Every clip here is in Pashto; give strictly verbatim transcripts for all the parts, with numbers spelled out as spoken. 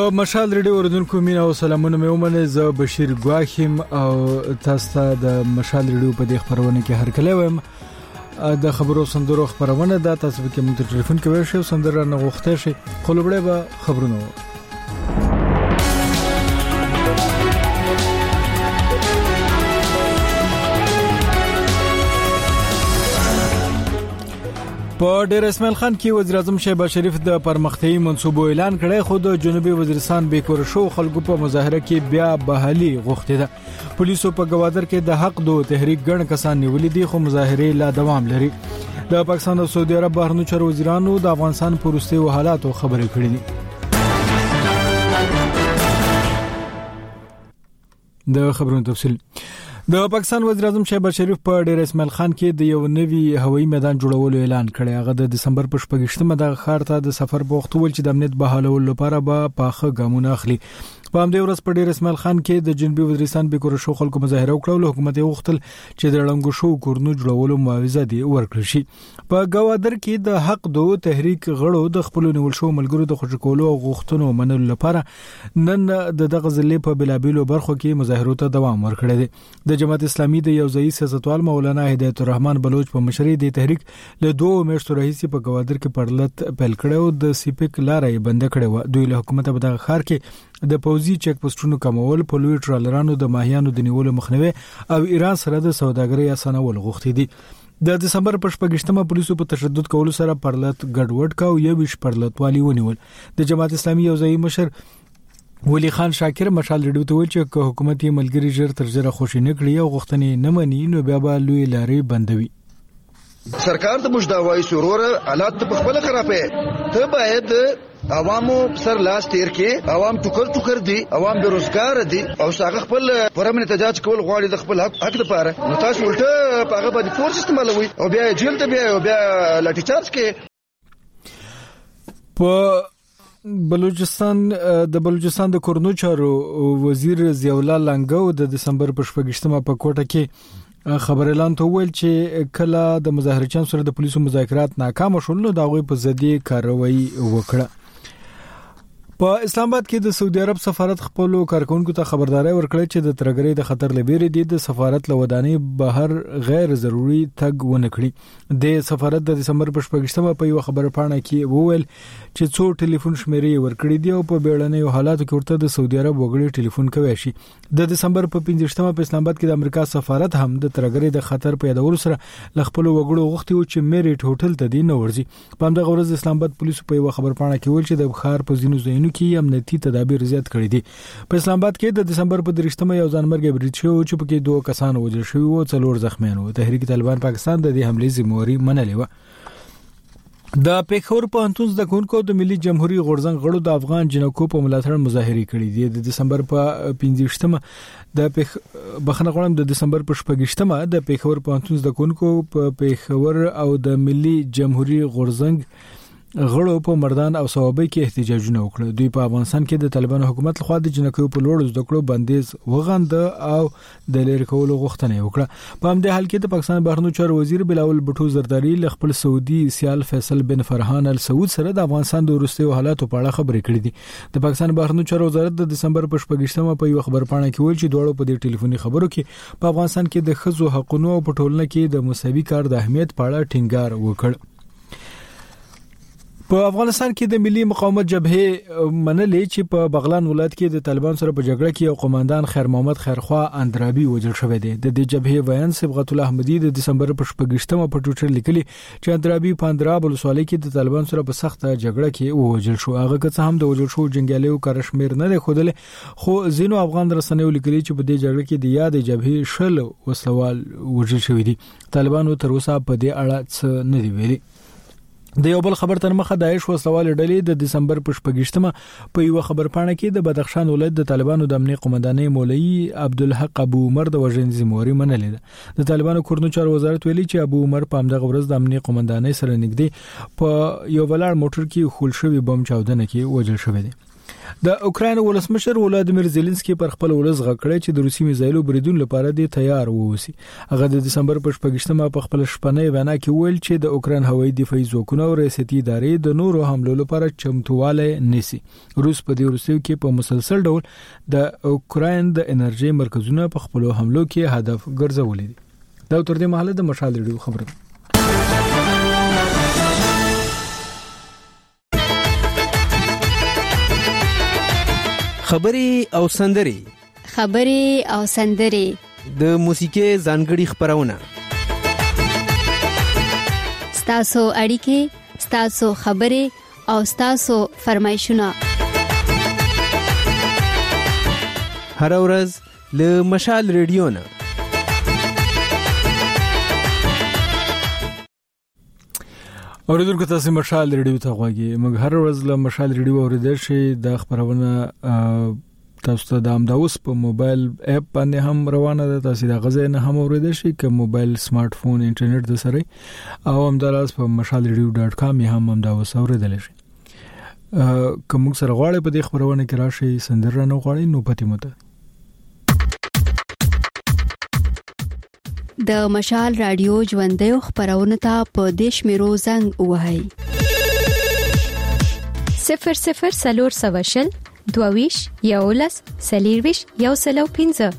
د مشال ریډیو اوریدونکو مینا او سلامونه مې ومنه. زه بشیر ګواخیم او تاسو ته د مشال ریډیو په دې خبرونه کې هرکلی وایم. د خبرو سندرو خبرونه ده، تاسو به کوم ټلیفون کوي شو سندره نه غوښته شي خلوبړې به خبرونه. په ډیر اسماعیل خان کې وزیر اعظم شهباز شریف د پرمختیايي منصوبو اعلان کړی، خو د جنوبي وزیرستان بیکور شو خلکو په مظاهره کې بیا بحالي غوښتي ده. پولیسو په گوادر کې د حق دو تحریک ګڼ کسان نیولې دي، خو مظاهره لا دوام لري. د پاکستان او سعودي عرب بهرنیو چارو وزیرانو د افغانستان په وروستي حالاتو خبرې کړې دي. د خبرونو تفصیل. د پاکستان وزیر اعظم شهباز شریف په ډیر اسماعیل خان کې د یو نوي هوایي میدان جوړولو اعلان کړی. هغه د دسمبر په شپږشتمه د ښار ته د سفر په وخت ول چې د امنیت بحالولو لپاره به پاخه ګامونه اخلي. په همدې ورځ په ډیر اسماعیل خان کې د جنوبي وزیرستان بیکور شو خلکو مظاهره وکړه. حکومت یې غوښتل چې د لړنګو شو کورونو جوړولو معاوضه دی ورکړي شي. په گوادر کې د حق دو تحریک غړو د خپل نیول شو ملګرو د خوشکولو او غوښتنو منلو لپاره نن د دغه ضلع په بلابلو برخو کې مظاهرو ته دوام ورکړی دی. د جماعت اسلامي د یو ځای سیاستوال مولانا هدایت الرحمن بلوچ په مشرۍ د تحریک له دوه میاشتو راهیسې په گوادر کې پرلط پیل کړو. د سیپک لارې بند کړې و. دوی له حکومت په دغه ښار کې د پوزي چیک پوسټونو کمول، په لوی ټرالرانو د ماهیانو د نیولو مخنیوي او ایران سره د سوداګرۍ اسانول غوښتي دي. د دسمبر په شپږشتمه پولیسو په تشدد کولو سره پرلط ګډوډ کاو یو ویش پرلط والی ونیول. د جماعت اسلامي یو ځای مشر ولی خان شاکر مشال ریډیو ته ویل چې حکومت یې ملګری ژر تر ژره خوشی نه کړی او غوښتنې نه مني نو بیا به لوی لارې بندوي. سرکار ته مجداوای سرور حالات په خپل خرابې ته باید عوامو سر لاس تیر کې عوام ټوکر ټوکر دي، عوام بیروزګار دي او څنګه خپل پرمن احتجاج کول غواړي د خپل حق حق لپاره، نو تاسو ولټه په هغه باندې فورس استعمالوي او بیا جیل ته بیا بیا لاټي چارج کې. په بلوچستان د بلوچستان د کورنو چارو وزیر ضیاء الله لنګو د دسمبر په شپږشتمه په کوټه کې خبر اعلان ته ویل چې کله د مظاهرچیانو سره د پولیسو مذاکرات ناکام شول نو دا غوي په ضدي کاروایی وکړه. په اسلام آباد کې د سعودي عرب سفارت خپل کارکونکو ته خبرداري ورکړه چې د ترګرۍ د خطر لبیره دي د سفارت لوداني بهر غیر ضروري تګ ونه کړي. د سفارت د دسمبر په شپږشتمه په یو خبر پاڼه کې وویل چې څو ټلیفون شمیرې ورکړي دي او په بیړنیو حالاتو کې ورته د سعودي عرب وګړي ټلیفون کوي شي. د دسمبر په پنځشتمه په اسلام آباد کې د امریکا سفارت هم د ترګرۍ د خطر په یادولو سره ل خپل وګړو غوښتي و چې میریټ هوټل ته دی نه ورځي. په همدغه ورځ اسلام آباد پولیسو په یو خبر پاڼه کې ویل چې د بخار په زینو زینو کې امنیتي تدابیر زیات کړي دي. په اسلام آباد کې د دسمبر په درشتمه یو ځانمرګ برید شو چې په کې دوه کسان وژل شوي او څلور زخمیان وو. تحریک طالبان پاکستان د دې حملې ذمہواری منلې و. د پیښور پوهنتون د کونکو د ملي جمهوریت غورځنګ غړو د افغان جنکو په ملاتړ مظاهره کړې دي. د دسمبر په پنځشتمه د پیښ بخنه غوړم د دسمبر په شپږشتمه د پیښور پوهنتون د کونکو په پیښور او د ملي جمهوریت غورځنګ غړو په مردان او صوابۍ کې احتجاجونه وکړل. دوی په افغانستان کې د طالبانو حکومت لخوا د جنکو په لوړ زده کړو بندیز وغند او د لری کولو غوښتنه وکړه. په همدې حال کې د پاکستان بهرنیو چارو وزیر بلاول بټو زرداری له خپل سعودي سیال فیصل بن فرحان ال سعود سره د افغانستان د وروستي حالاتو په اړه خبرې کړې دي. د پاکستان بهرنیو چارو وزارت د دسمبر په شپږشتمه په یو خبر پاڼه کې ویل چې دوړو په دې ټلیفوني خبرو کې په افغانستان کې د ښځو حقوقو او په ټولنه کې د مساوي کار د اهمیت په اړه ټینګار وکړ. په افغانستان کې د ملي مقاومت جبهه منلې چې په بغلان ولایت کې د طالبان سره په جګړه کې یو قوماندان خیر محمد خیرخوا اندرابي وژل شوی دی. د دې جبهه ویان صبغت الله احمدي د دسمبر په شپږشتمه په ټویټر لیکلي چې اندرابي په اندراب ولسوالۍ کې د طالبان سره په سخته جګړه کې وژل شو. هغه که څه هم د وژل شو جنگیالیو کارشمیر نه دی خودل، خو زینو افغان رسنیو لیکلي چې په دې جګړه کې د یاد جبهه شل وسلوال وژل شوی دي. طالبانو تر اوسه په دې اړه څه نه دی ویلي. د یو بل خبر تر مخه داعش وسوال ډلې د دسمبر په شپږشتمه په یو خبر پاڼه کې د بدخشان ولایت د طالبانو د امنیت قومندانۍ مولوی عبدالحق ابو عمر د وژنې ذمہواری منلې ده. د طالبانو کورنو چارو وزارت ویلي چې ابو عمر په همدغه ورځ د امنیت قومندانۍ سره نږدې په یو بلار موټر کې خول شوی بم چاودنه کې وژل شوی دی. د اوکراین ولسمشر ولادیمیر زيلنسکي پر خپل ولس غکړی چې د روسي میزایلو بریدون لپاره د تیار ووسی. هغه د دسمبر په شپږشتمه په خپل شپنۍ وینا کې ویل چې د اوکراین هوایي دفاعي ځواکونه او ریاستي ادارې د نورو حملو لپاره چمتواله نيسي. روس په دې وروستیو کې په مسلسل ډول د اوکراین د انرژي مرکزونه په خپل حملو کې هدف ګرځولي دي. دا تر دې مهاله د مشال ریډیو خبره. خبري او سندري خبري او سندري د موسیقي ځانګړي خبرونه ستاسو اړیکې ستاسو خبري او ستاسو فرمایشونه هر ورځ له مشال ریډیو نه. اوریدونکو تاسو مشال ریډیو ته غواړئ. موږ هر ورځ له مشال ریډیو اوریدل شي د خبرونه تاسو ته د امداوس په موبایل اپ باندې هم روانه ده. تاسو د غزې نه هم اوریدل شي ک موبایل سمارټ فون انټرنیټ د سره او همداراز په مشال ریډیو ډاټ کام هم امداوس اوریدل شي. کوم سره غواړئ په دې خبرونه کې راشي سندره نه غواړئ نو پتی مته د مشال رادیو ژوندۍ خبرونه ته په دیش میرو زنګ وهاي صفر صفر سلور سواشل دوویش یولس سلیرویش یو سلو پینزه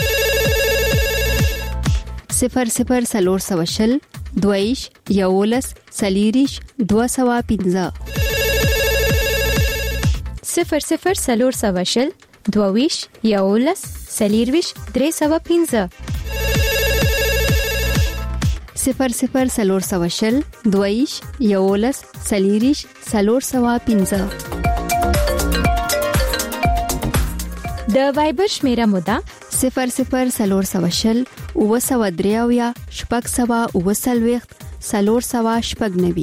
صفر صفر سلور سواشل دوویش یولس سلیریش دو سوا پینزه صفر صفر سلور سواشل دوویش یولس سلیرویش درې سوا پینزه صفر صفر سلور سواشل دویش یولس سلیریش سلور سوا پینزه. د وایبر شمیره مودا صفر صفر سلور سواشل او سوا دریاویا شپږ سوا او سلويخت سلور سوا شپږ نوي.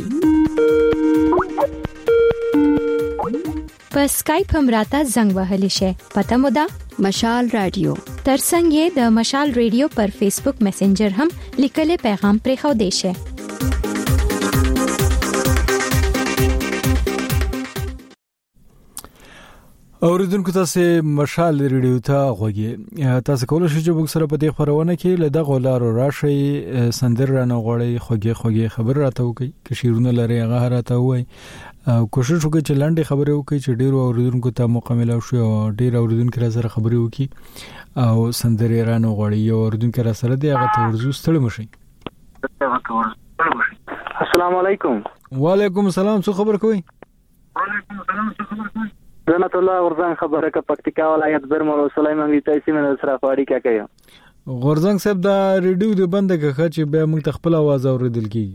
په اسکایپ هم راته زنګ وهلی شي. پته مودا مشال رادیو. ترڅنګ یې د مشال ریډیو پر فیسبوک میسنجر هم لیکلي پیغام پرې خو دی شي. اوریدونکو تاسو مشال ریډیو ته غوږی. تاسو کولای شئ چې موږ سره په دې خبرونه کې له دغه لارو راشي سندره نه غوړی خوږی خوږی خبر راته وکي چې شیرونه لري هغه راته وای او کوشش وکړئ چې لاندې خبرې وکړئ چې ډیرو اوریدونکو ته موقع ملو شي او ډیر اوریدونکو سره خبرې وکړي او سندره رانه غوړی او اوریدونکو سره دی هغه ته ورزو ستړي مشي. السلام علیکم. وعلیکم السلام. څه خبر کوي؟ وعلیکم السلام. څه خبر کوي؟ جنت الله ورزنګ خبره کا پکتیکا ولایت برمل سليمان وی تاسو مې سره فاړی کا کوي. غورزنګ صاحب دا ریډیو د بند کخه چې به موږ خپل आवाज اوریدل کی.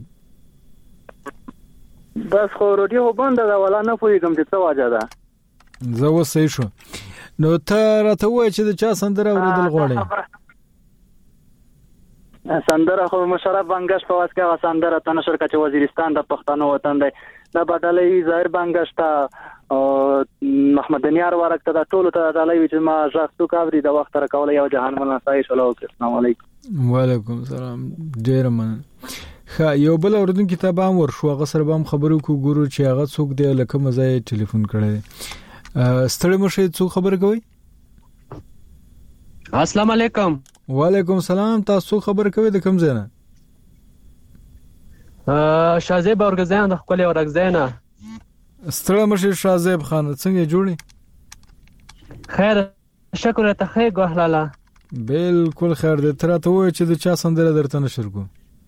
بس خو ریډیو بند دا ولا نه پوهیږم چې څه واجه ده. زه وسې شو. نو ته راته وای چې د چا سندره اوریدل غواړې؟ سندره خو مشرف بنگش په واسکه سندره تنشر کچ وزیرستان د پښتنو وطن دی. دا بدلې ظاهر بنگش ته محمد دنیار ورکته دا ټول ته دلای چې ما ځختو کاوري د وخت را کول یو جهان مل نسای شلو. السلام علیکم. وعلیکم السلام. ډیر من خا یو بل اوردون کتاب هم ورشو هغه سره هم خبرو کو ګورو چې هغه څوک دی لکه مزه ټلیفون کړي. ستړي مشه څو خبر کوي؟ السلام علیکم. وعلیکم السلام. تاسو خبر کوي د کوم ځای نه؟ شازیب اورګزیان د خپل اورګزیان. ستړي مشه شازیب خان څنګه جوړي؟ خیر شکر ته خیر ګهلاله. بالکل خیر دې تر ته وای چې د چا سندره درته نشر کو.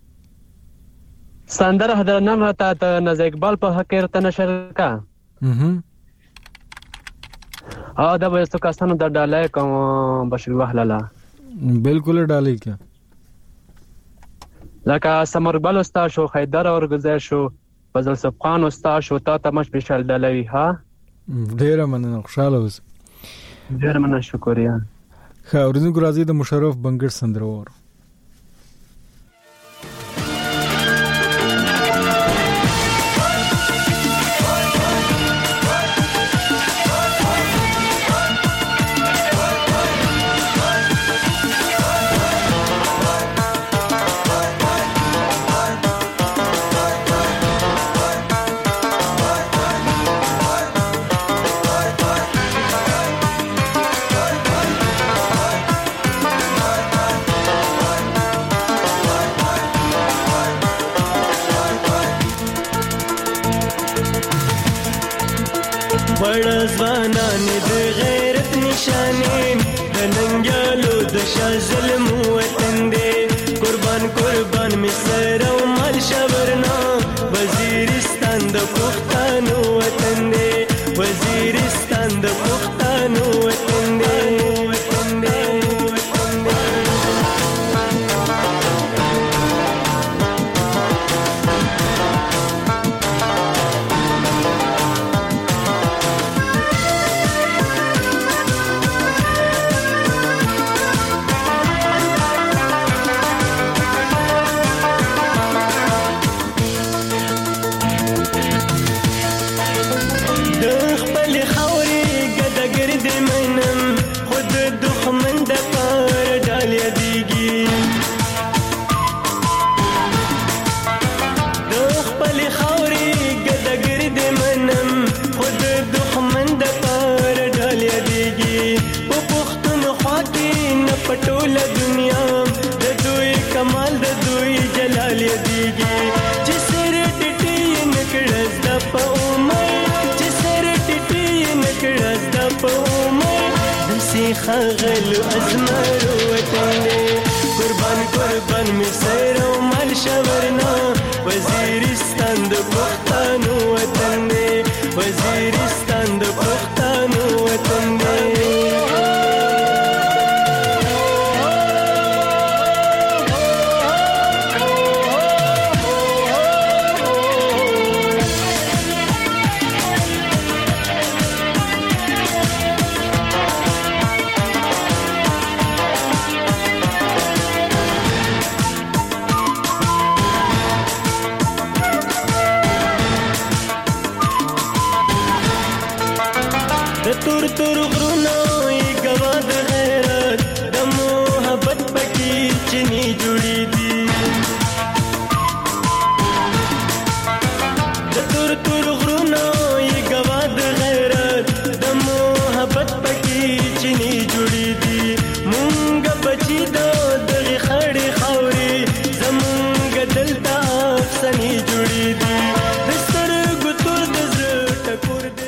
سندره هدا نن راته ته نز اقبال په حق رته نشر کا. اها ا دا به ستو کسانو د ډالای کوم بشیر وهلاله. بالکل ډالای کا. لکه سمربل استاد شو حیدر اورګزای شو فضل صفخان استاد شو تا ته مش بشل ډالوي ها. ډیر مننه خوشاله اوس. ډیر مننه شکریا. خا ورزنګ راځي د مشرف بنګر سندره ور. وړ ځوانان د غیرت نشانې د ننګیالو د شاه ظلم وطن دی قربان قربان می سر او مال شورنا وزیرستان د پښتنو وطن دی وزیرستان د پښتنو وطن دی وطن دی پټول دنیا د دوی کمال د دوی جلال دیږي چې سر ټټي نکړز د په عمر چې سر ټټي نکړز د په عمر دسي خغل ازمر وطن قربان قربان می سر او مال شورنا وزیرستان د پښتنو وطن وزیرستان د پښتنو وطن تور تور غرونو ای گوا د غیرت د محبت پکې چني جوړې دي د تور تور غرونو ای گوا د غیرت د محبت پکې چني جوړې دي مونږ بچی د دغه خړې خاورې زمونږ دلته افسانې جوړې دي د سترګو تور د زړه ټکور د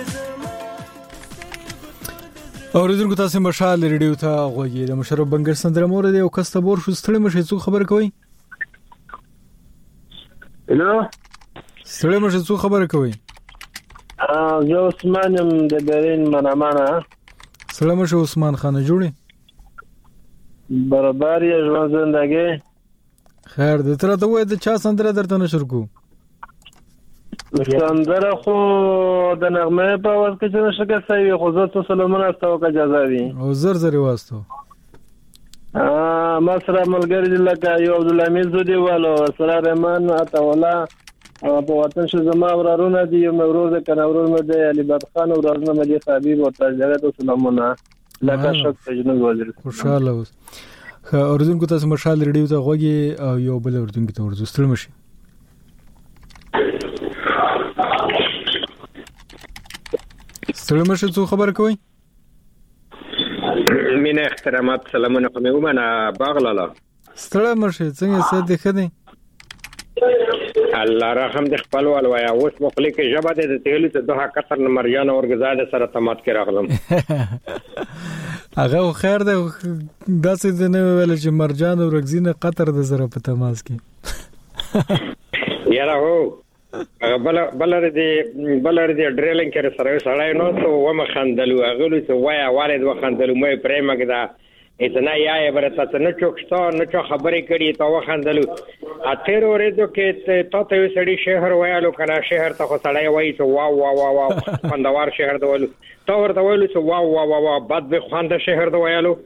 اوریدونکو تاسو مشال ریډیو ته غوږی د مشرف بنګر سندره مور دی او کستبور شو ستړي مشه څو خبر کوي هلو ستړي مشه څو خبر کوي ا زه عثمان يم د برین منامانه سلام شه عثمان خان جوړي برابر یې ژوند زندګي خیر د تر ته وای د چا سندره درته نشر کو سندره خو د نغمه په واسطه کې نشه کوي خو زه سلامونه استو کا اجازه وي او زر زر واسطو ا مسره ملګری لکه یو عبد الحمید زودي والو سره رحمان اته ولا په وطن شه زما ورارونه دي یو مرور د کناورون مده علي بد خان ورارونه مدي حبيب او تجارت سلامونه لکه شک تجنو وزیر خوشاله اوس خو اوردونکو تاسو مشال ریډیو ته غوږی او یو بل اوردونکو ته ورزو ستړي مشي ستړي مشه څو خبر کوي مینه احترامات سلامونه کوم ومنه باغلاله ستړي مشه څنګه ست دي خدي الله رحم د خپل ول وای اوس مخلي کې جبه د تهلی ته دوه کثر نمبريان او غزاده سره تمات کې راغلم هغه خیر ده داسې د نو ویل چې مرجان او رغزینه قطر د زره په تماس کې یاره هو بل بلر دي بلر دي ډریلینګ کې سره سړای نو ته و مخندلو غلو ته وای والد وخندلو مې پرېم کړه اتنا یا برته ته نه چوکستا نه چا خبرې کړي ته وخندلو اته ورېدو کې ته ته سړی شهر وایالو کنه شهر ته خو سړی وای ته واو واو واو خوندوار شهر دی ولو ته ورته وایلو چې واو واو واو بد به خوند شهر دی وایالو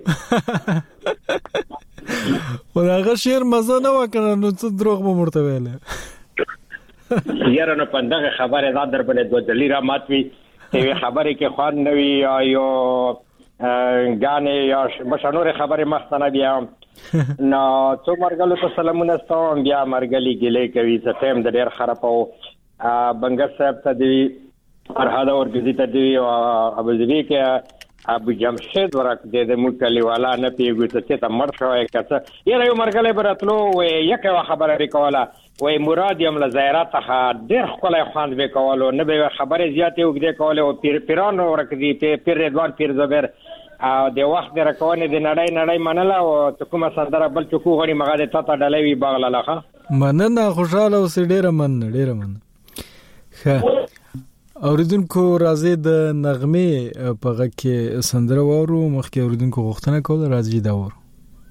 ولغه شهر مزه نه وکړه نو څه دروغ به مرته ویله یاره نو پندغه خبره دا در باندې دوه دلیرا ماتوي ته خبره کې خوان نوي یا غانې یا مشانور خبره مختنه بیا نو څو مرګلو ته سلامونه ستوم بیا مرګلي ګلې کوي چې تم د ډېر خراب او بنګر صاحب ته دی فرهاد اورګزي ته دی او ابوظبي کې ابو جمشید ورک د مکلی والا نه پیګو ته ته مر شوی کته یره یو مرګله براتلو و یکه خبره وکوله وای مراد یم له زیارت ته ډیر خلای خواند وکولو نه به خبره زیاتې وګړي کوله او پیر پیران ورک دی پیر رضوان پیر زبر او د وخت درکونه د نړۍ نړۍ منله او ته کومه سندره بل چکو غړي مغاده ته ډلوي باغله لخه مننه خوشاله او ډیره من ډیره من ښه اوریدونکو راځي د نغمه په غږ کې سندره وورو مخکې اوریدونکو غوښتنه کوله راځي دا وورو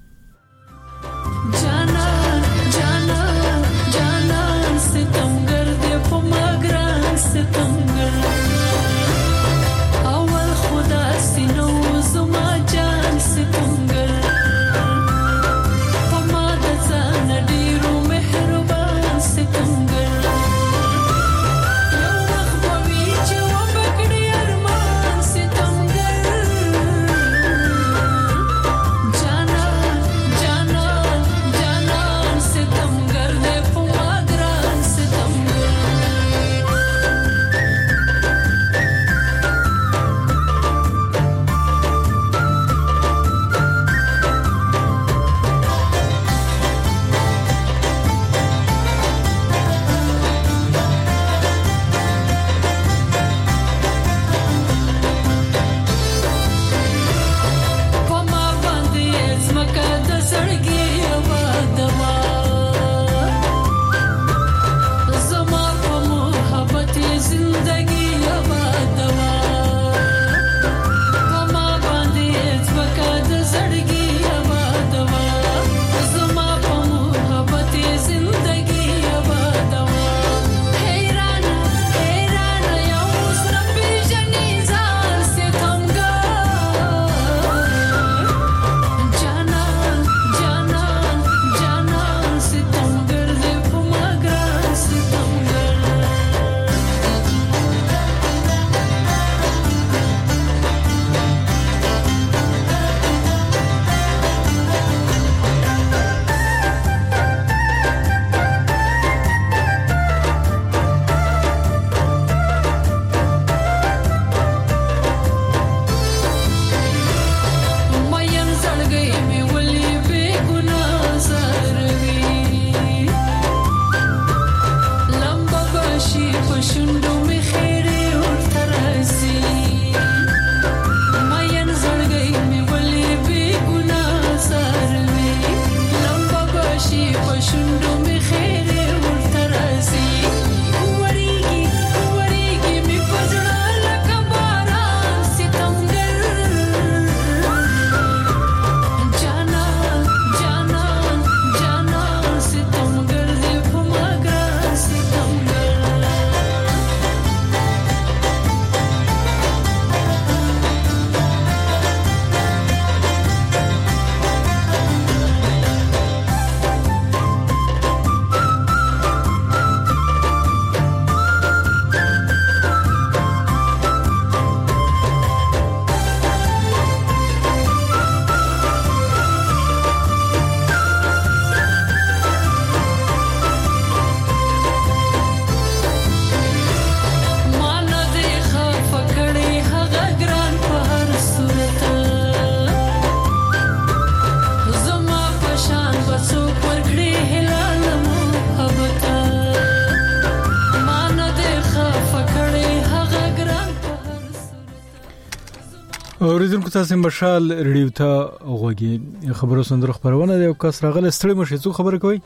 اوریدونکو تاسو مشال ریډیو ته غوږی خبرو سندره خبرونه دی او کس راغله ستړي مشه څو خبر کوي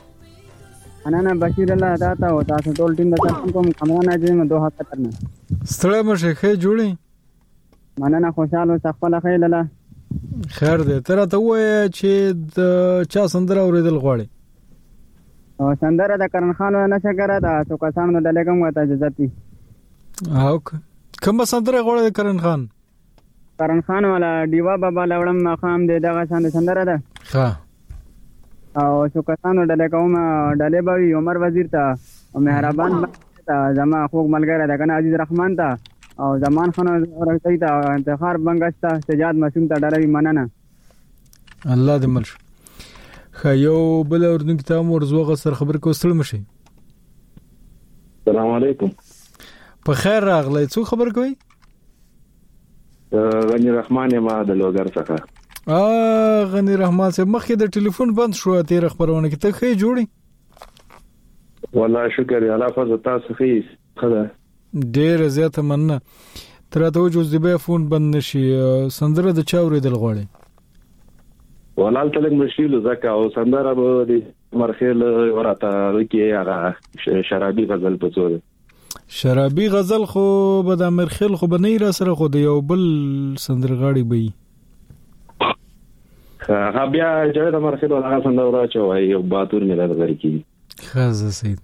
انا نه بشیر الله داتا او تاسو ټول ټیم د تاسو کوم کمرانه دې مې دوه هفته ترنه ستړي مشه خې جوړي مننه خوشاله او خپل خیر لاله خیر دې تر ته وای چې د چا سندره اوریدل غواړي او سندره د کرن خان نه شګره دا څو کسانو د لګم وته جزتي او کوم سندره غواړي د کرن خان کرن خان والا دیوا بابا لوړم مقام دې دغه سند سندره ده ها او شو کسانو ډلې کوم ډلې بوي عمر وزیر ته او مهربان ته زما خوګ ملګری ده کنه عزیز رحمان ته او زمان خان ورته ته انتخاب بنګستا سجاد مسوم ته ډلې مننه الله دې مل خیو بل اردن کتاب ورزوغه سر خبر کو ستل مشي السلام علیکم په خیر راغلی څو خبر کوي غنی رحمان ما د لوګر څخه. ا غنی رحمان سے مخکې د ټلیفون بند شو تیر خبرونه کې ته خې جوړي. والله شکر الله فضل تاسو خې خدا ډېر زیاته مننه. تر ته وجوز دی به فون بند نشي سندره د چاوري دل غوړي. ولال تلک مشکل زکه او سندره به د مرخیل ورته کې هغه شرابي غزل پڅول. شرابي غزل خو به د مرخیل خو به نه را سره خو د یو بل سندرغاړي به ها بیا جوړه مرخیل هغه سندره راچوي یو باتور ملت غرکی. خزه سید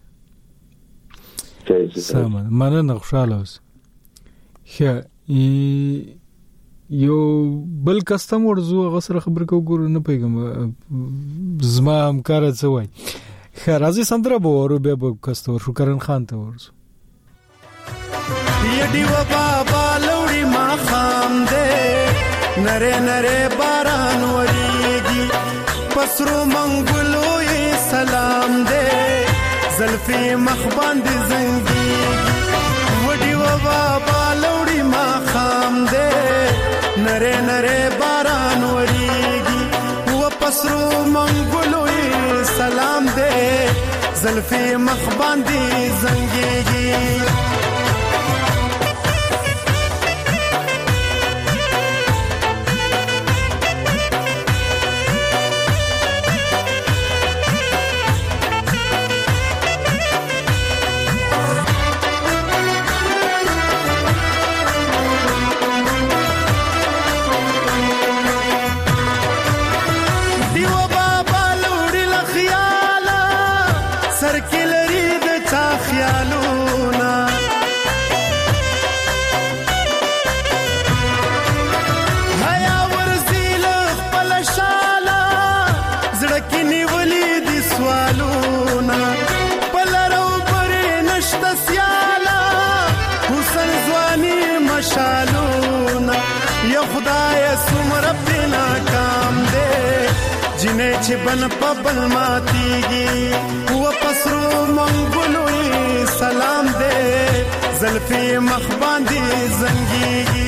سم مننه خوشاله اوس. خه یو بل کستم ورزو غسر خبر کو ګور نه پیګم زما همکار څه وای. خه راځي سندره به ورو به کستور شو کرن خان ته ورزو. یډی و بابا لوړی ما خام دې نره نره باران وریږي پسرو منګلو یې سلام دې زلفي مخ باندې زنګي وډی و بابا لوړی ما خام دې نره نره باران وریږي و پسرو منګلو یې سلام دې زلفي مخ باندې زنګي چې بن پبل ماتيږي و پسرو منګلو سلام دې زلفي مخ باندې زنګيږي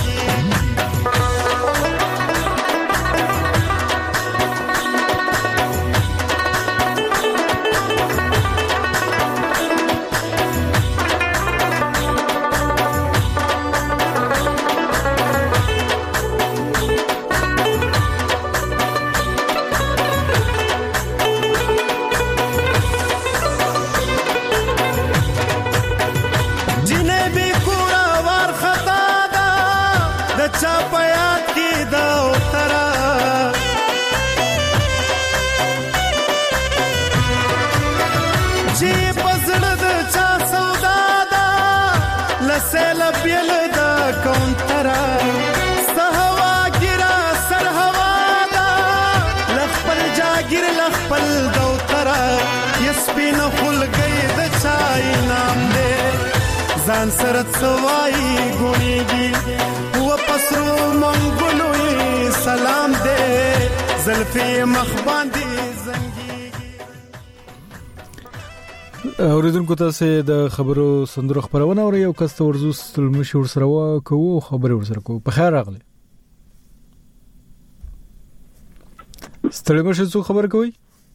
ځان سره څوای ګونیږي و پسرو منګلو سلام دې زلفي مخ باندې زنګيږي. اوریدونکو تاسو د خبرو سندرو خبرونه اوري یو کس ته ورزو ستلمشي ورسره کوو خبري ورسره کوو په خیر راغله. ستلمشي څو خبر کوي؟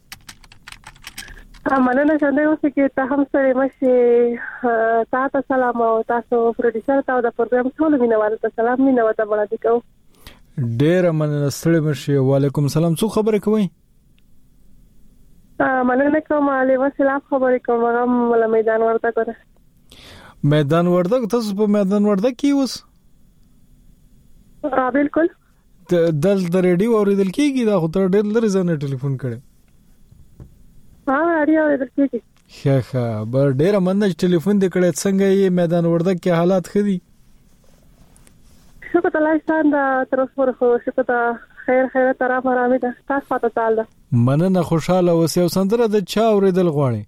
مننه څنګه اوسه کې ته هم سره مشي تاسو سلام او تاسو پروډوسر ته د پروګرام ټول مینوال ته سلام مینوال ته وړاندې کوم. ډیر مننه ستړي مشي. وعلیکم السلام. څو خبره کوي؟ مننه کوم علیه السلام خبرې کوم هغه مل میدان ورته کوي. میدان ورته تاسو په میدان ورته کې اوس؟ ها بالکل. دل د ریډیو اوریدل کیږي دا خو تر ډېر لري ځنه ټلیفون کړي. ها اړیا اوریدل کیږي. ښه ښه بر ډېر مننه ټلیفون دې کړه. څنګه یې میدان ورته کې حالات خدي؟ شکر الله ستاسو د تر اوسه خو شکر ته خیر خیر تر آرامه ده. تاسو پاتې تعالی مننه خوشاله اوسې او سندره د چا اوریدل غواړي؟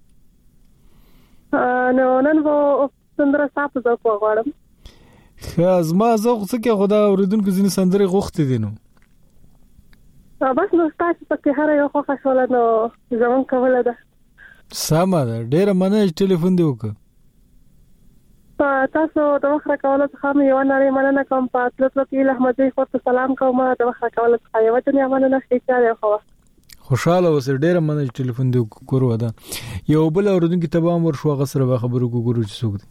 نو نن وو سندره تاسو زه کو غواړم. خاص ما زه خو څه خدا اوریدونکو ځینې سندره غوښتي دي نو بس نو تاسو پکې هر یو خو خاصوله نو زمون کوله ده. سمه ده ډېر مننه ټلیفون دی وکړه. تاسو د وخت راکولو څخه مې یو نړۍ مننه کوم. په تاسو کې له احمد خور ته سلام کوم. د وخت راکولو څخه یو ځنې مننه ښه خو خوشاله اوسه. ډېر مننه چې ټلیفون دی کورو ده. یو بل اوردونکو ته به امر شو غسر به خبرو کوو چې څوک دی.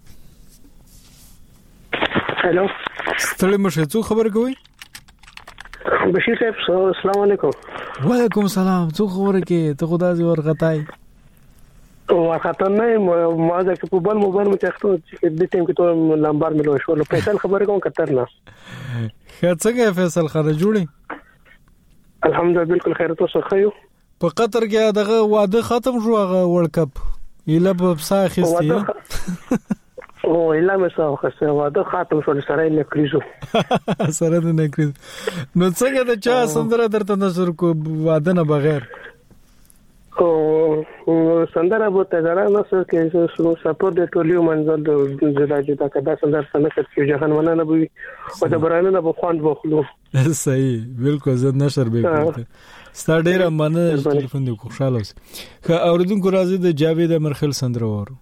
هلو ستړي مشه څو خبر کوي؟ بشیر صاحب السلام علیکم. وعلیکم السلام. څو خبره کې ته خدا دې ورغتای ورخته نه ما ځکه په بل موبایل مې تختو چې د ټیم کې ته نمبر ملو شو. نو فیصل خبره کوم کتر نه څنګه فیصل خره جوړي؟ الحمدلله بالکل خیر. تاسو خو په قطر کې دغه واده ختم شو هغه ورلد کپ اله په صحه خستي او اله مې صحه خسته واده ختم شو سره نه کریزو سره نه کریزو. نو څنګه د چا سندره درته نظر کو واده نه بغیر او سندره بوته زړه نه سر کې سو سپورټ د ټولیو منځل د زړه د کدا سندره څنګه چې جهان ونه نه بوي او د برانه نه بخوند بخلو. صحیح بالکل زه نشر به کوم. ستا ډیره مننه ټلیفون دی خوشاله اوسه. خو اوردونکو راځي د جاوید امرخیل سندره وره.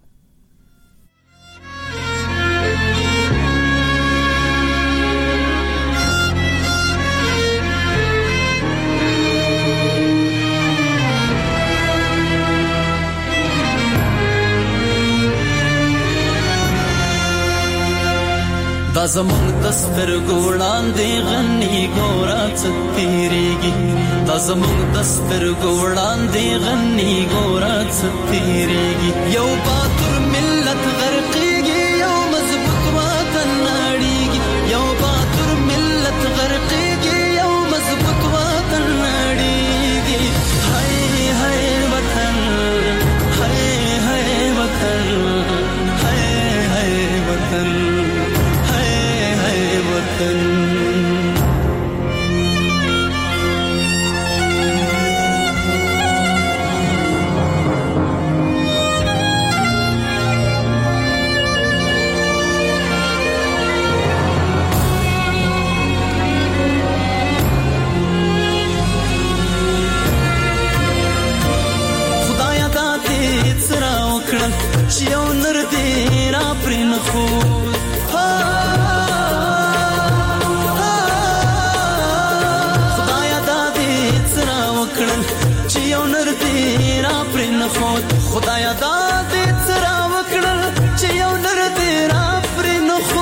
دا زمونږ د سترګو وړاندې غني ګوره څه تېرېږي. دا زمونږ د سترګو وړاندې غني ګوره څه تېرېږي. یو باتور ملت غرقېږي یو مضبوط وطن نړېږي. یو باتور ملت غرقېږي یو مضبوط وطن نړېږي. هاي هاي وطن هاي هاي وطن هاي هاي وطن چې یو نر دې را پرې نه خو خدایا دا دې څرا وکړل چې یو نر دې را پرې نه خو خدایا دا دې څرا وکړل چې یو نر دې را پرې نه خو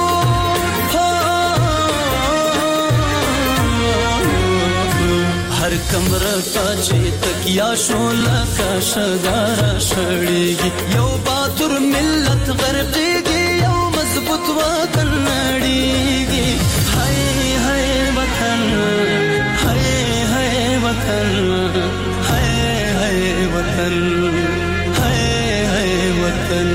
هر کمره تا چې تکیا شو لکه شګاره شړېږي. یو باتور ملت غرقېږي یو مضبوط وطن نړېږي. هاي هاي وطن هاي هاي وطن هاي هاي وطن هاي هاي وطن.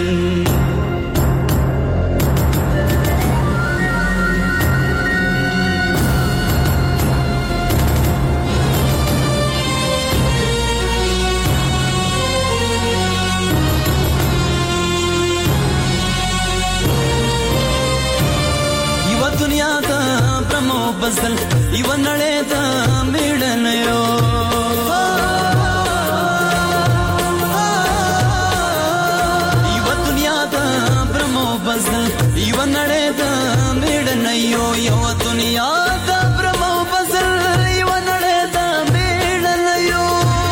بزل یو نړۍ دا میړن یو یو دنیا دا برمو بزل یو نړۍ دا میړن یو یو دنیا دا برمو بزل یو نړۍ دا میړن یو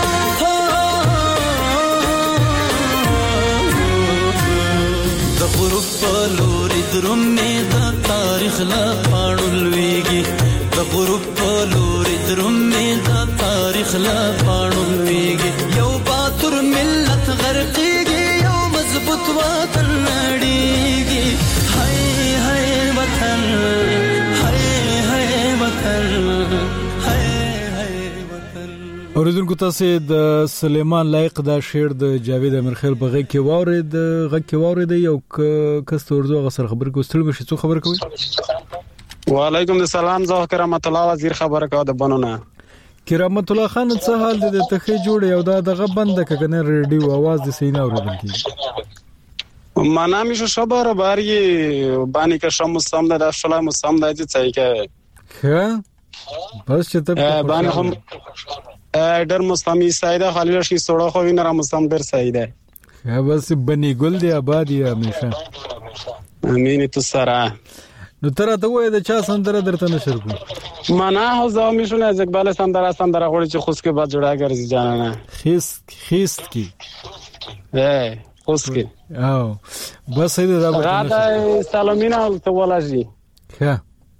د غروب په لوري درومې د تاریخ لا پاړولېږي. د غروب په لوري درومې د تاریخ لا پاړولېږي. یو باتور ملت غرقېږي یو مضبوط وطن نړېږي. هاي هاي وطن هاي هاي وطن هاي هاي وطن. اوریدونکو تاسو د سلیمان لایق دا شعر د جاوید امرخیل په غږ کې واورید. غږ کې واورید یو کس تورزو غسر خبر کو ستړي مشه څو خبر کوي؟ وعلیکم السلام. زه کرامت الله وزیر خبره کوم د بنونه. کرامت الله خان څه حال دې ته خې جوړ یو دا دغه بند کنه ریډیو आवाज د سینا اوریدل کی معنا میشه خبره باری بانی که شما مستم ده شلا مستم ده چه که ها بس چې ته بانی هم در مستمی سایده خالیش کی سوړه خو وینره مستم در سایده ها بس بنی ګل دی آبادی همیشه امين تو سره. نو تر ته وای د چا سندره درته نشر کو مانا هو زو میشونه از اقبال سندره سندره غوړي چې خوس کې بعد جوړا ګرځي جانانه خيست خيست کی اے خوس کې او بس دې دا غاده سلامینا ته ولاجی ها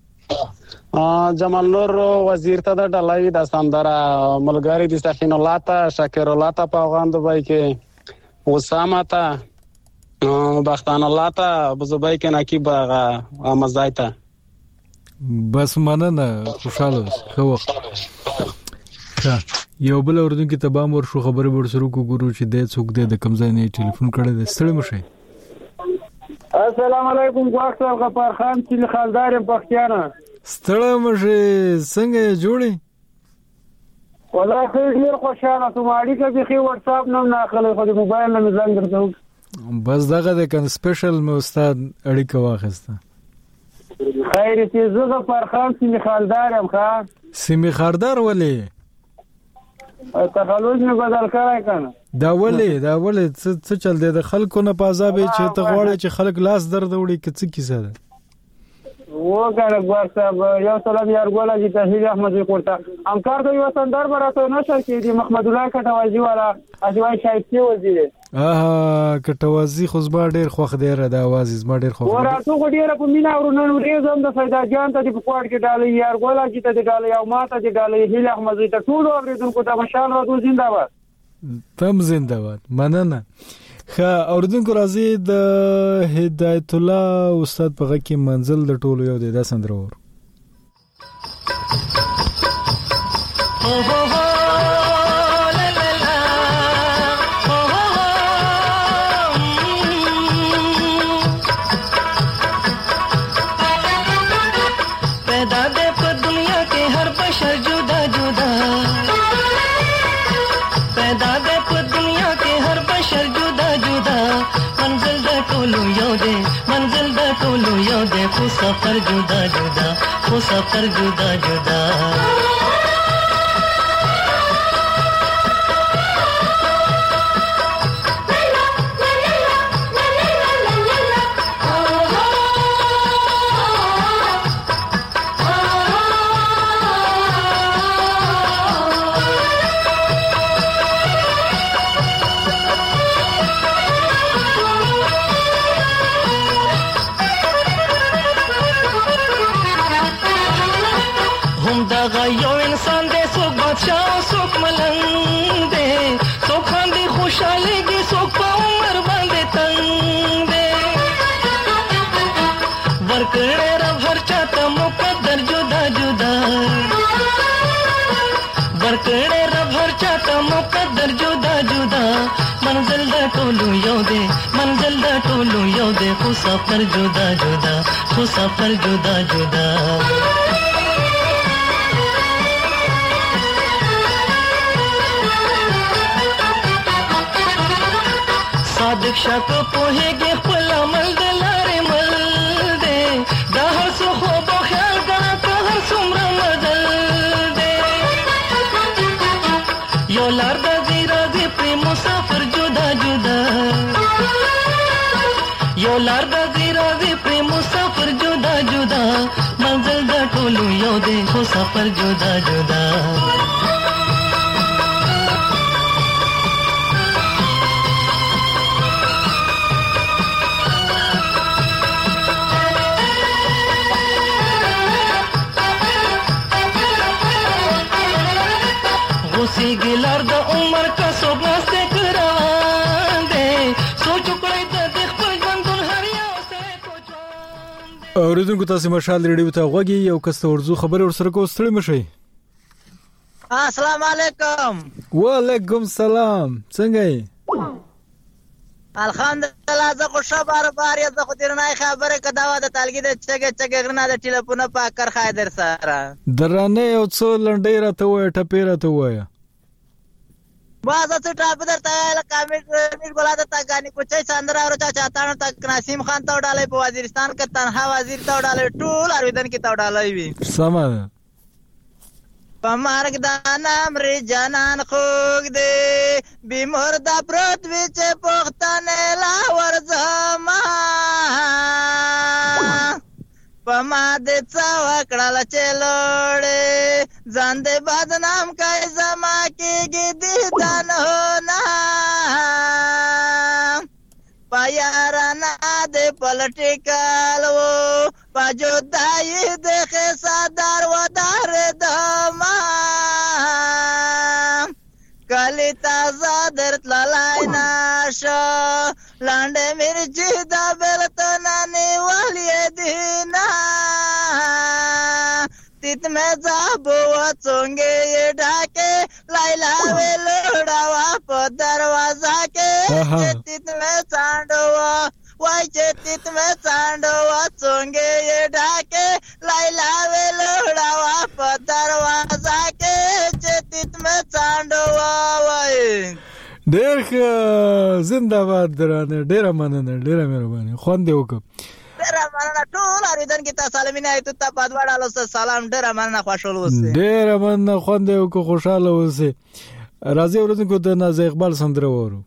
جمال نور وزیر ته د ډلای د سندره ملګری د سفین الله ته شاکر الله ته پیغام دوی کې اسامه ته بختان الله ته بزبای کې نقیب هغه مزایته بس مننه خوشاله خو وخت یو بل اوردونکو ته بام ور شو خبره ور شروع کو ګورو چې د څوک د کمزای نه ټلیفون کړی د ستړي مشه. السلام علیکم ډاکټر غفار خان چې خالدار پختیانه ستړي مشه څنګه جوړي والله خیر خوشاله ته ماړي کې به واتس اپ نوم نه خلک خو د موبایل نه زنګ درته بس دغه د کن سپیشل مې استاد اړیکه واخسته. خیر چې زغه پر خان سیمه خالدار هم ښا سیمه خالدار ولې تخلوج نه بدل کړای کنه دا ولې دا ولې څه چل دی د خلکو نه پازاب چې ته غواړي چې خلک لاس درد وړي کڅ کیسه ده وګړه ګورصاحب یو سلام یار ګولا جی تحلیل احمد کوټه امکار د یو سندر براته نشه کې دی محمد الله کټوازی والا اجوای شایستی وزیر اه کټوازی خو زما ډیر خوخ دی را د आवाज زما ډیر خوخ ورته خو ډیر په مینا ورونو ریزم د فایده جان ته په کوټ کې ډالې یار ګولا جی ته ډالې او ماته دې ډالې هیله احمد ته ټول اوریدونکو ته مشال ورو زنده‌باد تم زنده‌باد مننه. خا اوردونکو راځي د هدایت الله استاد په غږ کې منزل د ټولو یو دی دا سندرور पैदा दे पर दुनिया के हर बशर जुदा जुदा पैदा दे पर दुनिया के हर बशर जुदा जुदा मंजिल दा टोलू यो दे मंजिल दा टोलू यो दे खो सफर जुदा जुदा खो सफर जुदा जुदा यो इंसान दे सुख बादशाह सुख मलंग दे सुख खांदी खुशहाली की सुख पा उमर बांधे तंग दे वर्कड़े रब हर चाहता मुकद्दर जुदा जुदा वर्कड़े रब हर चाहता मुकद्दर जुदा जुदा मंजिल दा टोलू यो दे मंजिल दा टोलू यो दे खो सफर जुदा जुदा खो सफर जुदा जुदा صادق شک پوهیږي خپل عمل د لارې مل دی دا هر څه خو په خیال کنه په هر څومره مدل دی یو لار د زیرا دی پر مسافر جدا جدا یو لار د زیرا دی پر مسافر جدا جدا منزل د ټولو یو دی خو سفر جدا جدا سی ګلار د عمر کا سوګاسته کروان دي سوچ کړی د خپل ژوندون هر یو سره کوچوان اوریدونکو تاسو مشال ریډیو ته غوږی یو کس ورزو خبر ورسره کو ستړي مشي. السلام علیکم. وعلیکم السلام. څنګه یې؟ الحمدلله زه خو ښه بار بار یې زه خو درنه خبره کداوه د تلګي د چګه چګه غرنه د ټلیفون په کار خایدر سره درانه یو څو لنډې راته وای ټپې راته وای बाजा څه ټاپ درته کامل میټ ګولا د تاګانی کوچي سندره او چا چاتانو تک نسیم خان ته وډالې په وزیرستان کې تنها وزیر ته وډالې ټول ارویدن کې ته وډالې وي سما پمارګ د نام ری جانان خوګ دې بیمور د پروت وچ پختنه لا ورځما پما دې څا وکړل چې لوړې ځان دې بدنام کای زما کېږي دې دان هونا پایارانا دې پلټیکال وو پجودای دې خسادار ودار دما کلی تازه درت لای ناشا لاندې مرچی دا بلتنا نیوالی دینا تیت میں زابو چونگے یہ ڈھاکے لائلا وے لوڑاوا پو دروازہ کے تیت میں چانڈوا وائی تیت میں چانڈوا چونگے یہ ڈھاکے لائلا وے لوڑاوا پو دروازہ کے تیت میں چانڈوا وائی ډېر زنده‌باد درانه ډېر مننه ډېر مهرباني خوان دی وکم ډېر مننه ټول اوریدونکو کې تاسو سلامونه ایت ته پدواړه له سلام ډېر مننه خوشاله اوسئ ډېر مننه خوان دی وکم خوشاله اوسئ راځي اوریدونکو د ناز اقبال سندره وورو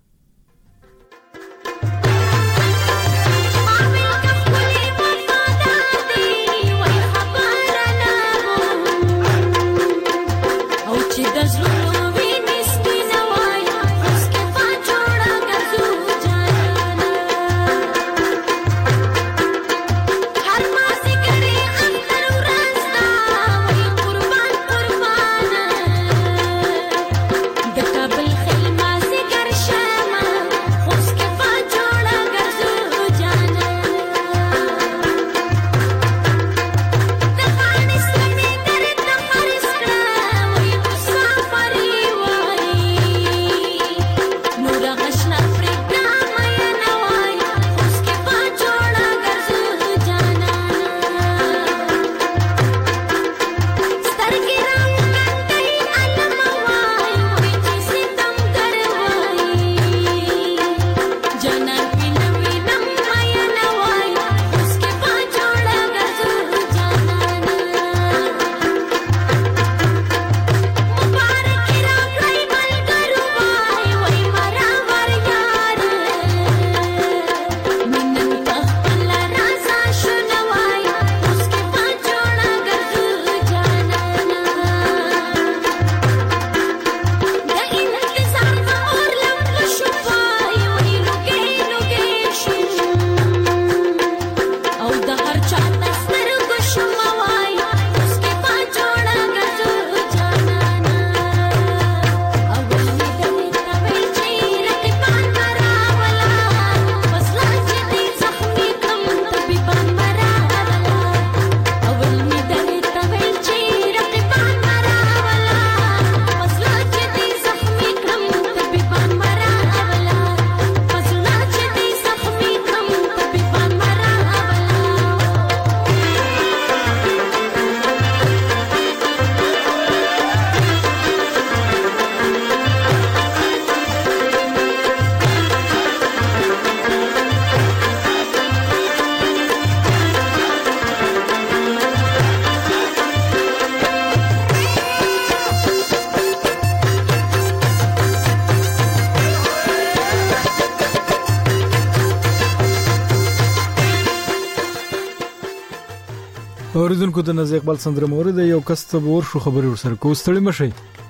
اوریدونکو د ناز اقبال سندره مورد یو کس ته ور شو خبري ورسره کو ستړي مشي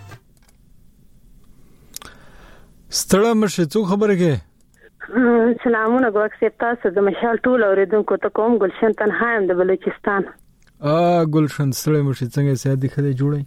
ستړي مشي څو خبره کې سلامونه غوښته تاسو د مشال ټول اوریدونکو ته کوم ګلشن تنها هم د بلوچستان ا ګلشن ستړي مشي څنګه سیادي خدای جوړي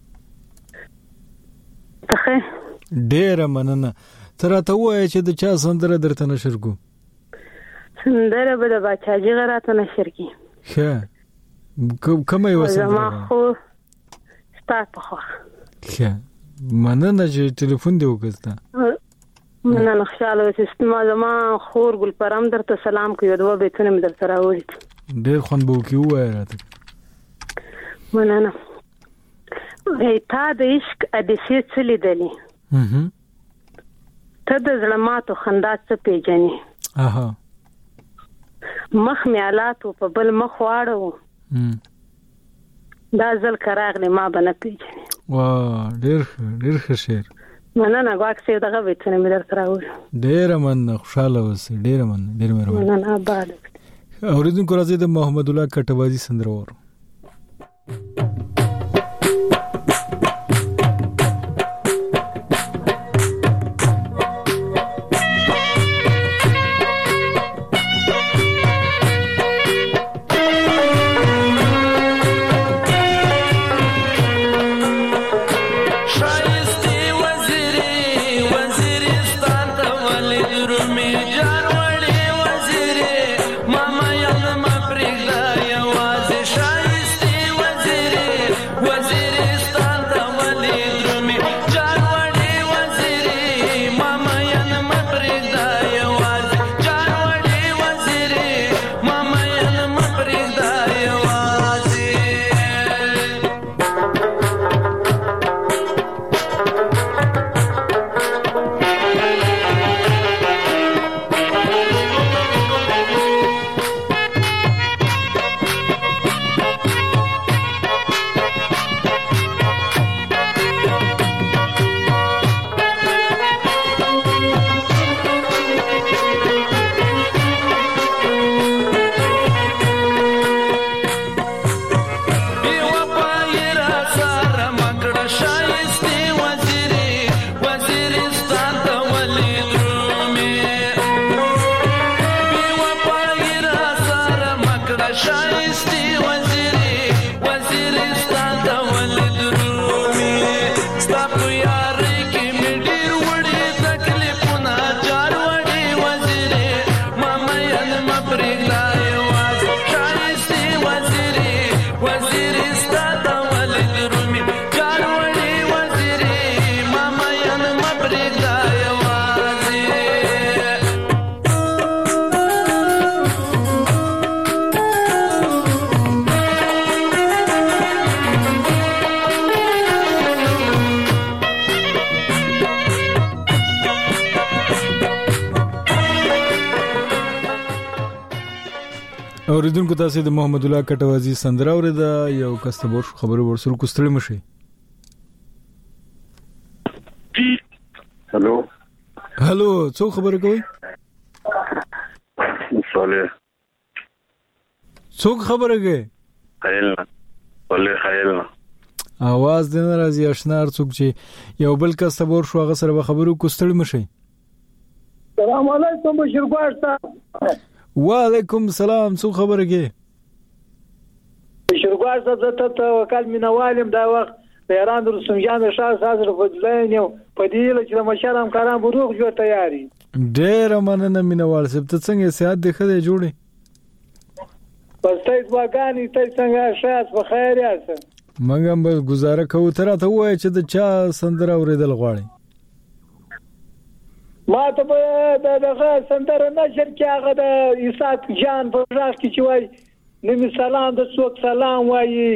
ته ډېر مننه تر ته وای چې د چا سندره درته نشر کو سندره به د بچاجي غراته نشر کی ښه کومه یو سندره زما خو ستاسو په خوا ښه مننه چې ټلیفون دی وکړه مننه خیال او سیستم زما خور ګل پرم درته سلام کوي دوه بیتونه مې درته راوړي ډېر خوند بو کی وای راته مننه تا د عشق ادیسه چلی دلی اها ته د ظلماتو خندا څه پیژنې اها مخ میالاتو په بل مخ واړو دا ځل کراغله ما بنه پیژنې وا ډېر ډېر ښه شعر مننه غواړم دغه ویتونه مې درته راوړم ډېر مننه خوشاله اوسې ډېر مننه ډېر مهرباني مننه آباد اوریدونکو راځي د محمد الله کټوازی سندره وورو. اوریدونکو تاسو د محمد الله کټوازی سندره اوریدا. یو کستبور خبرو ورسول کوستل مشي. هالو هالو څو خبره کوي؟ صالح څو خبره کوي؟ خیلنا صالح خیلنا आवाज دې نه راځي آشنا څوک چې یو بل کستبور شو هغه سره خبرو کوستل مشي. السلام علیکم بشیر ګواشتا. وعلیکم السلام څو خبره کې؟ بشیر ګواشتا ته ته وکال مینوالم دا وخت پیران در سمجان شاه سازر فضلین یو پدیل چې مشرم کاران بروغ جو تیاری. ډېر مننه مینوال صاحب ته څنګه سیاحت د خدای جوړي؟ بس تاسو واګانی تاسو څنګه شاس په خیر یاست؟ مګم به گزاره کوو تر ته وای چې د چا سندره اوریدل غواړي. ما ته به دغه سندره نشر کې هغه د اسحاق جان په ځاخ کې چې وای نمی سلام د څوک سلام وایي.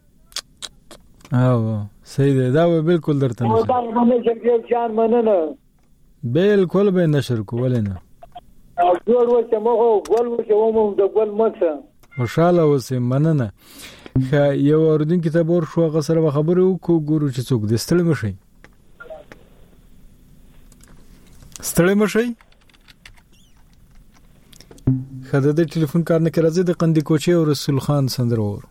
او صحیح دی دا به بالکل درته نه. دا باندې چې جان مننه. بالکل به نشر کول نه. او ګور وڅ مغه ګول وڅ ومو د ګول مڅه. خوشاله اوسې مننه. خا یو اوردن کتاب ور شو هغه سره خبرو کو ګورو چې څوک د ستړي مشي. ستړي مشي خدای د ټلیفون کار نه کړی د قندی کوچي او رسول خان سندره ور.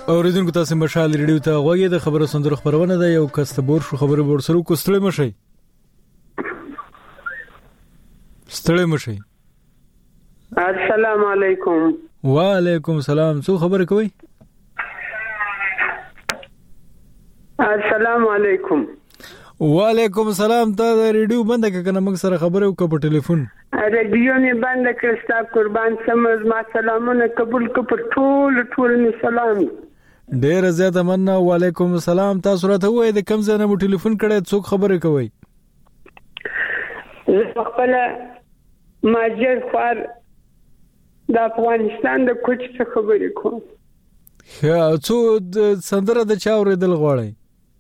اوریدونکو تاسو مشال ریډیو ته غوږی د خبرو سندرو خبرونه ده یو کستبور شو خبرو بور سره کوستړې مشي ستړې مشي السلام علیکم وعلیکم السلام څو خبر کوي السلام علیکم وعلیکم السلام ته ریډیو بند کړه موږ سره خبرې وکړو په ټلیفون ریډیو نه بند کړه ستا قربان سمز ما سلامونه قبول کو پر ټول ټول می سلام ډیر زیاته مننه وعلیکم السلام تاسو راته وای د کم ځای نه مو ټلیفون کړی څوک خبرې کوي خپل ماجر خور د افغانستان د کوچ څخه خبرې کوم ها څو سندره د چا اوریدل غواړي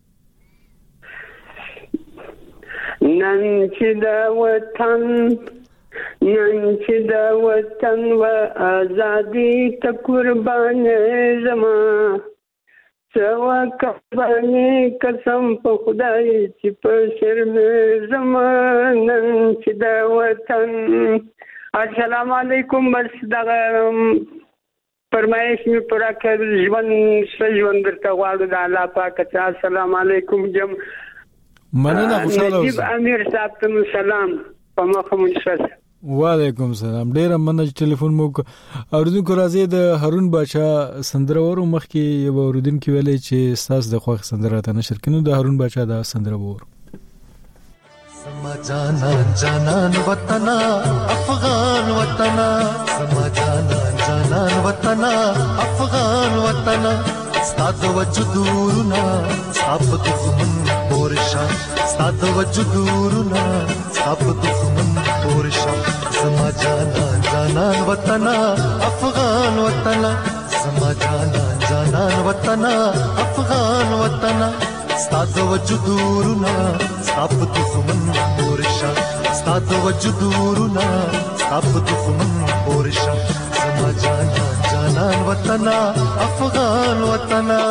نن چې د وطن نن چې د وطن و آزادی ته قربان زما سوا قرباني قسم په خدای چې په شرم زما نن چې د وطن. السلام علیکم. بس دغه فرمایش می پورا کړ ژوند ژوند درته غواړو د الله پاک ته. السلام علیکم جم مننه خوشاله اوسئ. نجیب امیر صاحب ته سلام په مخه مونږ. وعلیکم السلام. ډیر مننه ټلیفون مو اوریدونکو راځي د هارون بادشاہ سندره ورو مخ کې یو اوریدونکو ویلې چې استاد د خوښ سندره ته نشر کینو د هارون بادشاہ دا سندره ور سما جانا جانان وطنا افغان وطنا سما جانا جانان وطنا افغان وطنا ستاد وجودورنا صاحب دښمن پورشا ستاد وجودورنا صاحب دښمن پورشا سما جانا جانان وطنا افغان وطنا سما جانا جانان وطنا افغان وطنا ستاد وجودورنا صاحب دښمن پورشا ستاد وجودورنا صاحب دښمن پورشا سما جانا جانان وطنا افغان وطنا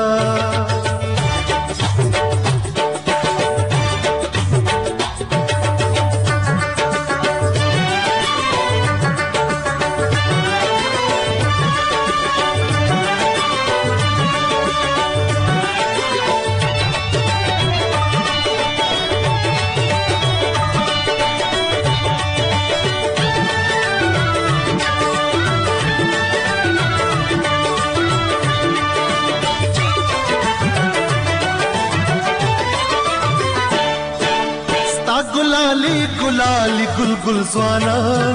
गुलाली गुल गुल स्वाना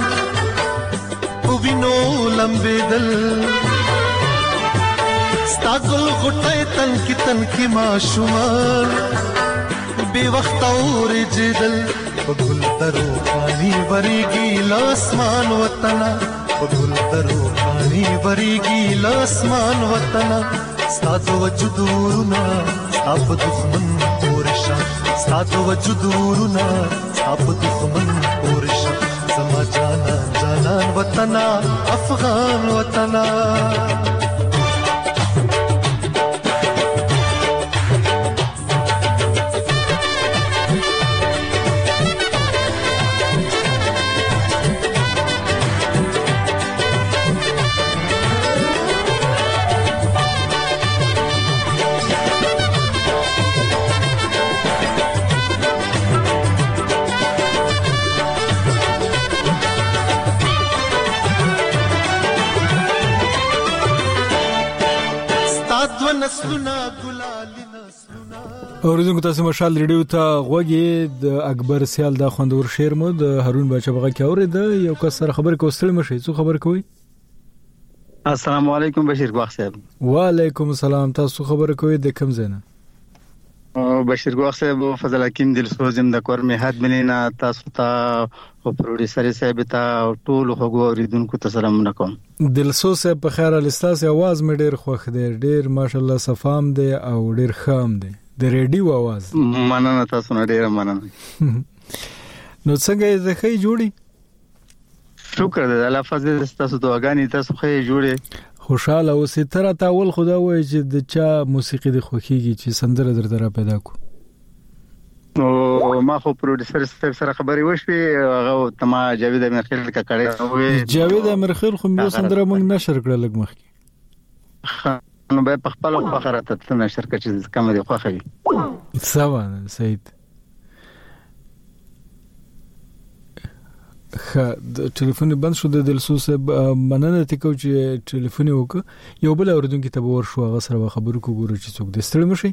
उविनो लंबे दल स्ता गुल गुटे तन की तन की माशुमान बेवक्त और जिदल गुल दरो पानी वरीगी लासमान वतना गुल दरो पानी वरीगी लासमान वतना स्ता तो वजदूरना अब दुश्मन पोरशा स्ता तो वजदूरना अब दुश्मन पोरशा समा जाना जानान वतना अफगान वतना اوریدونکو تاسو مشال ریډیو ته غوږی د اکبر سیال د خوندور شعر مو د هارون بادشاہ بغا کې اورید یو کس سره خبر کوستل مشي څو خبر کوي. السلام علیکم بشیر ګواخ صاحب. وعلیکم السلام. تاسو خبر کوي د کوم ځای نه؟ بشیر ګواخ صاحب فضل حکیم دلسوزم د کور میحد ملینا تاسو ته او پروډوسر صاحب ته ټول هغو اوریدونکو ته سلام نکوم. دلسوز صاحب په خیر الستاس आवाज مې ډیر خوښ دی ډیر ماشاءالله صفام دی او ډیر خام دی د ریډیو आवाज. مننه تاسو نه ډیر مننه. نو څنګه یې ښه جوړی؟ شکر دې الله فضل تاسو دعاګانی تاسو ښه جوړی. خوشاله اوسې تر تاول خدا وایي چې د چا موسیقي د خوخيږي چې سندره درته را پیدا کو. او ما خو پروډوسر صاحب سره خبرې وشوي هغه تما جاوید امرخیل کا کړه. جاوید امرخیل خو مې سندره موږ نشر کړل لګ مخکې. نو به په خپل فخر ته تنه شرکت چې کوم دی خوخه وي سوا سید خا د ټلیفون بند شو د دلسوس مننه تکو چې ټلیفون وک یو بل اوردونکو ته ور شو هغه سره خبرو کو ګورو چې څوک د ستړي مشي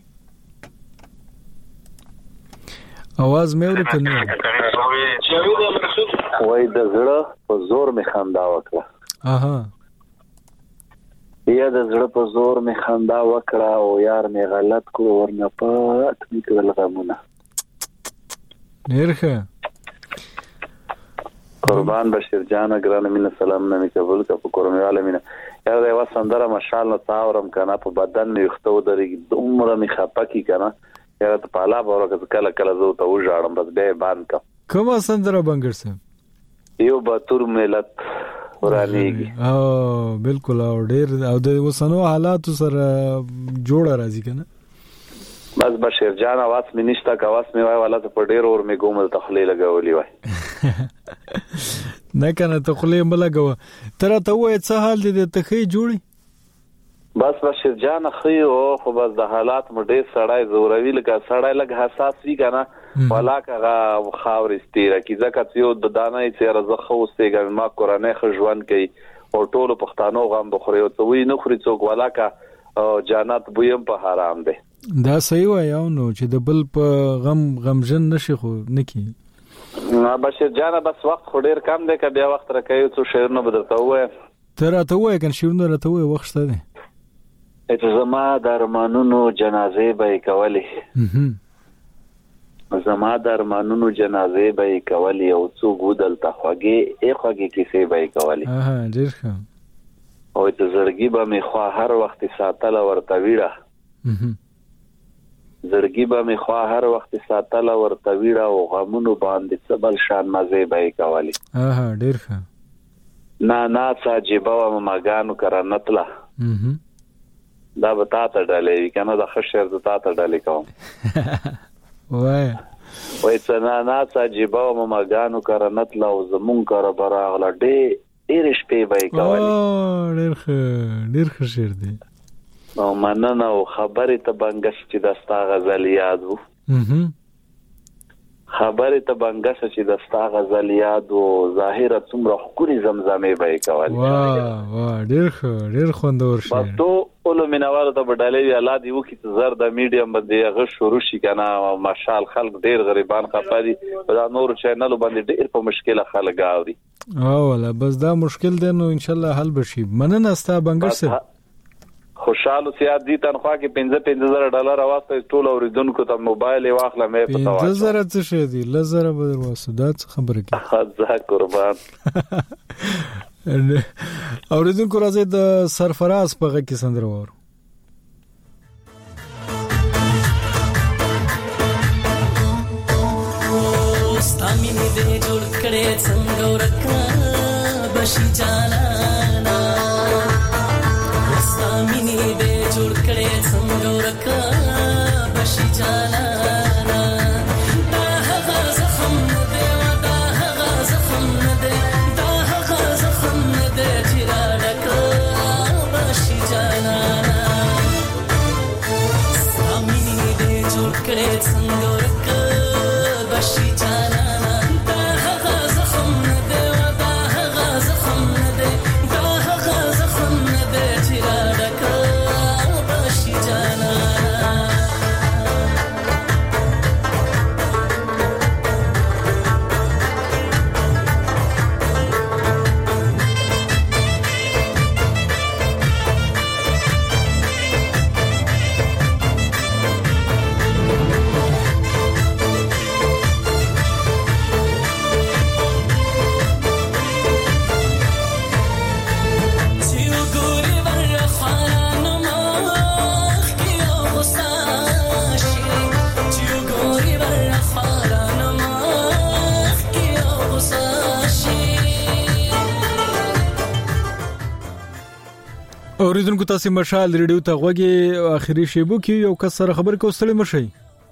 आवाज مې ورته نه وای د زړه په زور می خندا وکړه اها یا د زړه په زور می خندا وکړه او یار می غلط کړو ورنه پات می کړل غمونه ډیرخه قربان بشیر جان ګران مینه سلام نه می قبول کا په کورمواله مینه یا د وسندره مشال نو تاورم کنه په بدن می یختو درې دومره می خپکی کنه یا ته پالا ورکه کله کله زو ته وژاړم بس به باندې کا کومه سندره بنګر سم یو باتور ملت ورانیږي او بالکل او ډیر او د وسنو حالات سره جوړ راځي کنه بس بشیر جان आवाज مې نشتا کا आवाज مې وای والا ته په ډیر اور مې ګومل تخلې لګولې وای نه کنه تخلې ملګو تر ته وای څه حال دې ته خې جوړي بس بشیر جان خې او خو بس د حالات مې ډیر سړای زوروي لکه سړای لګ حساس وی کنه ولا کا خاور استیره کی زکات یو د دانه چې رزخه واستېګم ما قرانه خجوان کوي او ټول پښتانو غم بخوري او ته وی نه خوري څوک ولا کا جنت بویم په حرام ده دا صحیح وای نو چې د بل په غم غمجن نشي خو نکی نه بشیر جان بس وخت خو ډیر کم دی که بیا وخت راکایو څو شعرونه بدلته وای تر راته وای کنه شعرونه راته وای وخت شته دی چې زما د ارمانونو جنازې به کولې زما د ارمانونو جنازې به کولې او څو ګودل ته خوږې ای خوږې کیسې به کولې اها ډیر ښه او ته زړګي به می خو هر وخت ساتل ورته ویړه زړګي به می خو هر وخت ساتل ورته ویړه او غمونو باندې سبل شان مزه به کولې اها ډیر ښه نه نه ساجيبه و ماګانو کرنتلا دا به تاسو ډالې کنه د خشر د تاسو ډالې کوم وای وای څنګه نه ساجيبه و ماګانو کرنتلا او زمون کار براغله ډې ډېر شپې به کولې او ډېر ښه ډېر ښه شعر دی نو مننه او خبره ته بنګش چې دستا غزل یاد وو خبره ته بنګش چې دستا غزل یاد وو ظاهره څومره خوري زمزمه به کولې واه واه ډېر ښه ډېر خوندور شعر بس ته اولو مینوالو ته بدلې الله دی وکي چې زر د میډیم باندې هغه شروع شي کنه ماشال خلک ډېر غریبان خپاري دا نور چینل باندې ډېر په مشکله خلک اوري او ولا بس دا مشکل دی نو ان شاء الله حل بشي مننه ستا بنګر سره خوشاله سیاد دي تنخوا کې پنځه پنځه زره ډالر واسطه ټول اوریدونکو ته موبایل واخله مې پتا وایي پنځه زره څه شي دي لزره بدر واسطه دا څه خبره کې ځه قربان اوریدونکو راځي د سرفراز په غږ کې سندره وره ستامینه دې جوړ کړې څنګه ورکا بشي جالانا ستامینه دې جوړ کړې څنګه ورکا بشي جالانا دا هغه زخم دې ودا هغه زخم دې دا هغه زخم دې چې راډکا بشي جالانا ستامینه دې جوړ کړې څنګه ورکا بشي جالانا دا هغه زخم دې ودا هغه زخم دې دا هغه زخم دې چې راډکا بشي جالانا اوریدونکو تاسو مشال ریډیو ته غوږی اخیری شیبو کې یو کس سره خبر کوستړی مشي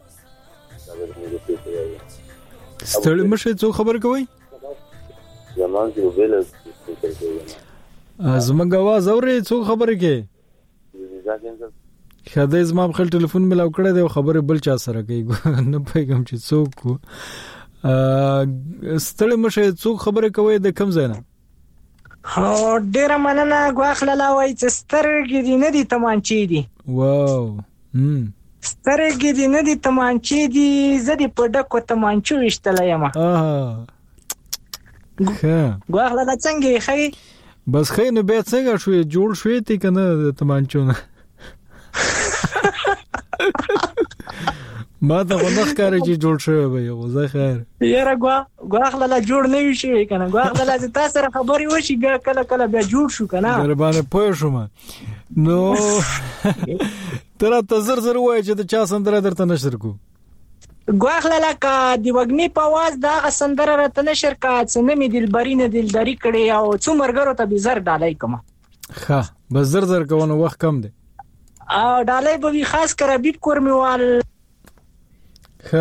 ستړی مشي څو خبر کوي زمان کې وبېل زمونږ आवाज اوري څو خبره کې ځاګین خدای زما خپل ټلیفون ملاو کړی دی خبره بل چا سره کوي نه پیغام چې څوک ستړي مشه څوک خبره کوي د کم ځای نه هو ډیر مننه غواخله وای چې سترګې دي نه دي تمانچې دي واو هم سترګې دي نه دي تمانچې دي زدي په ډکو تمانچو وشتل یم اه ښه غواخله څنګه خې بس خې نو به څنګه شوې جوړ شوې تی کنه تمانچو نه ما ته غوښ کاری چې جوړ شوی به یو زه خیر یاره غوا غواخله جوړ نه وي شي کنه غواخله چې تاسو سره خبري وشي کله کله بیا جوړ شو کنه در باندې پوه شوم نو تر ته زر زر وای چې د چا سندره درته نشر کو غواخله لکه دی وګنی په واز دا سندره راته نشر کا چې نه می دلبري نه دلداري کړي او څومرګرو ته به زر ډالای کوم ښه بس زر زر کوونه وخت کم دی او ډالای به خاص کر بیت کورمیوال ښه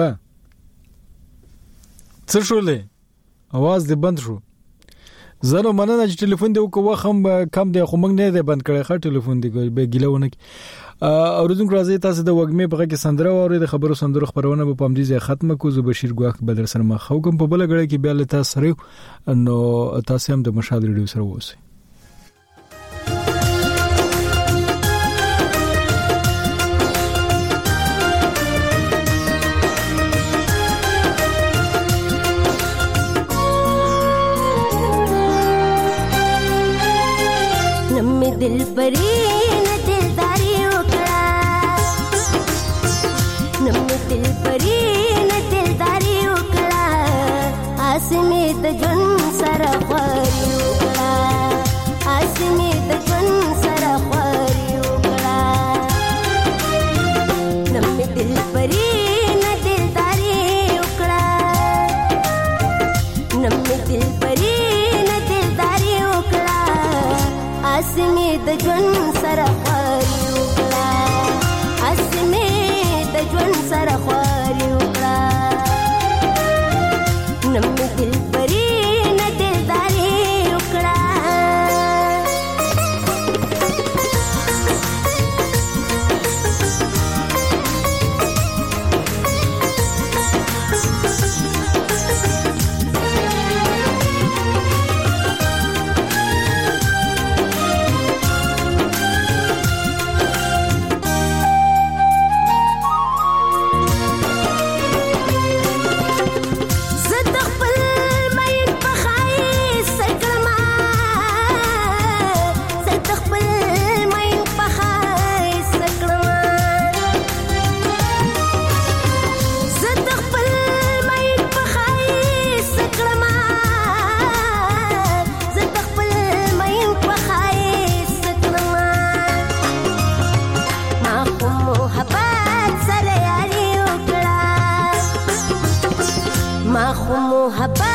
څه شولې आवाज دې بند شو زنه مننه چې ټلیفون دی وکړه وخم کم دی خو موږ نه دی بند کړی ښه ټلیفون دی به ګیلونه اوردون راځي تاسو د وګمې په کې سندره اوري د خبرو سندرو خبرونه په پام دي ځای ختمه کو زو بشیر ګواخ بدر سره ما خو کوم په بل غړي کې بیا له تاسو سره نو تاسو هم د مشال ریډیو سره ووسی दिल परी न दिलदारी उकड़ा नम दिल परी न दिलदारी उकड़ा आसमे त जन सरा खरी उकड़ा आसमे त जन सरा खरी उकड़ा नम दिल परी न दिलदारी उकड़ा नम दिल परी न दिलदारी उकड़ा आसमे د ژوند سره خواري وکړه اسمه د ژوند سره خواري وکړه نم دل پرې نه دلداري وکړه محبت